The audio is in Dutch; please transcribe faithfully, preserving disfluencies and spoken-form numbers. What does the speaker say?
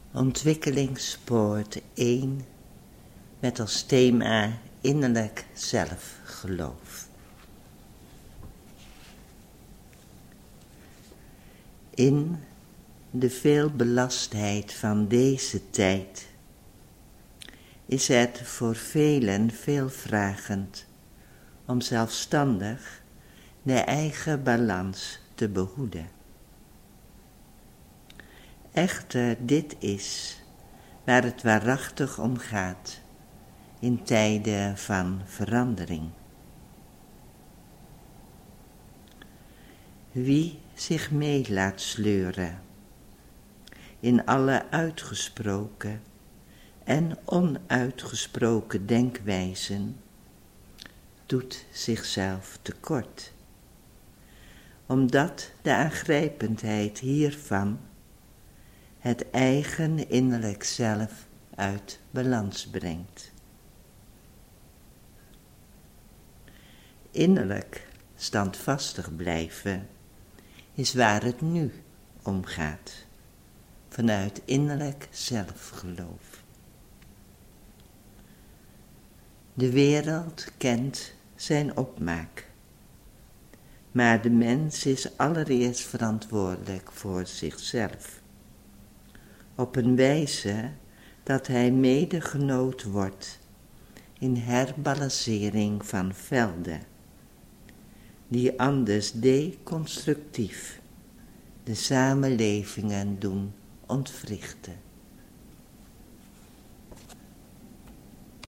Ontwikkelingspoort één met als thema innerlijk zelfgeloof. In de veelbelastheid van deze tijd is het voor velen veelvragend om zelfstandig de eigen balans te behoeden. Echter, dit is waar het waarachtig om gaat in tijden van verandering. Wie zich mee laat sleuren in alle uitgesproken en onuitgesproken denkwijzen, doet zichzelf tekort, omdat de aangrijpendheid hiervan het eigen innerlijk zelf uit balans brengt. Innerlijk standvastig blijven is waar het nu om gaat, vanuit innerlijk zelfgeloof. De wereld kent zijn opmaak, maar de mens is allereerst verantwoordelijk voor zichzelf, op een wijze dat hij medegenoot wordt in herbalancering van velden, die anders deconstructief de samenlevingen doen ontwrichten.